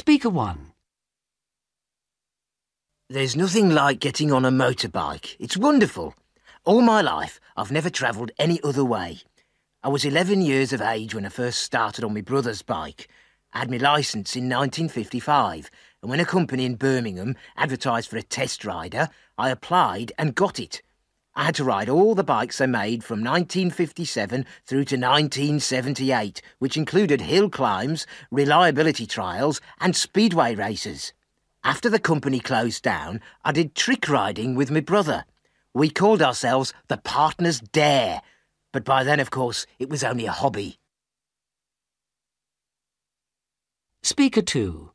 Speaker 1. There's nothing like getting on a motorbike. It's wonderful. All my life, I've never travelled any other way. I was 11 years of age when I first started on my brother's bike. I had my licence in 1955, and when a company in Birmingham advertised for a test rider, I applied and got it. I had to ride all the bikes they made from 1957 through to 1978, which included hill climbs, reliability trials and speedway races. After the company closed down, I did trick riding with my brother. We called ourselves the Partners Dare, but by then, of course, it was only a hobby. Speaker 2.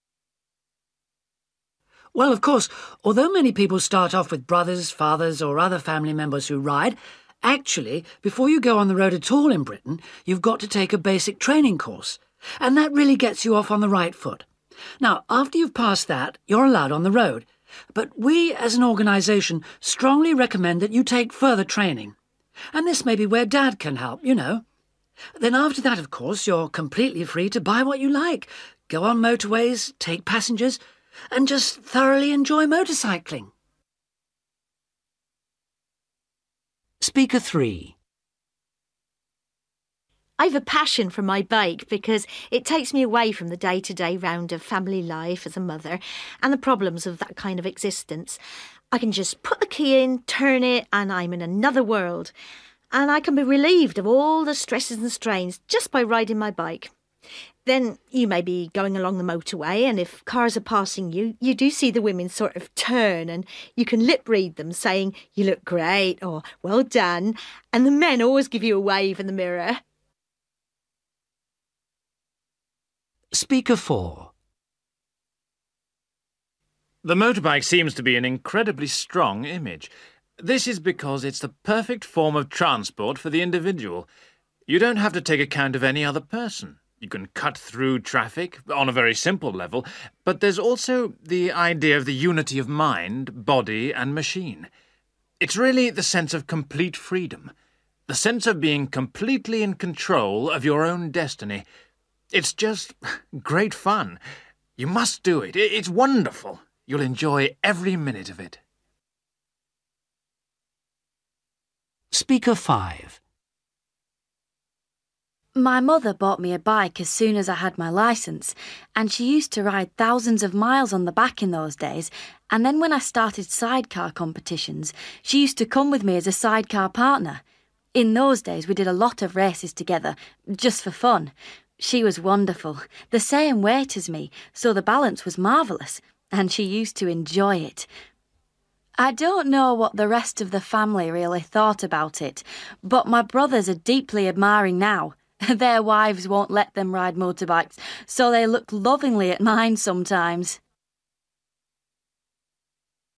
Well, of course, although many people start off with brothers, fathers or other family members who ride, actually, before you go on the road at all in Britain, you've got to take a basic training course, and that really gets you off on the right foot. Now, after you've passed that, you're allowed on the road, but we as an organisation strongly recommend that you take further training. And this may be where Dad can help, you know. Then after that, of course, you're completely free to buy what you like, go on motorways, take passengers, and just thoroughly enjoy motorcycling. Speaker 3. I've a passion for my bike because it takes me away from the day-to-day round of family life as a mother and the problems of that kind of existence. I can just put the key in, turn it, and I'm in another world. And I can be relieved of all the stresses and strains just by riding my bike. Then you may be going along the motorway, and if cars are passing you, you do see the women sort of turn and you can lip read them saying, "You look great," or "Well done," and the men always give you a wave in the mirror. Speaker 4. The motorbike seems to be an incredibly strong image. This is because it's the perfect form of transport for the individual. You don't have to take account of any other person. You can cut through traffic on a very simple level, but there's also the idea of the unity of mind, body and machine. It's really the sense of complete freedom, the sense of being completely in control of your own destiny. It's just great fun. You must do it. It's wonderful. You'll enjoy every minute of it. Speaker 5. My mother bought me a bike as soon as I had my licence, and she used to ride thousands of miles on the back in those days, and then when I started sidecar competitions, she used to come with me as a sidecar partner. In those days we did a lot of races together, just for fun. She was wonderful, the same weight as me, so the balance was marvellous, and she used to enjoy it. I don't know what the rest of the family really thought about it, but my brothers are deeply admiring now. Their wives won't let them ride motorbikes, so they look lovingly at mine sometimes.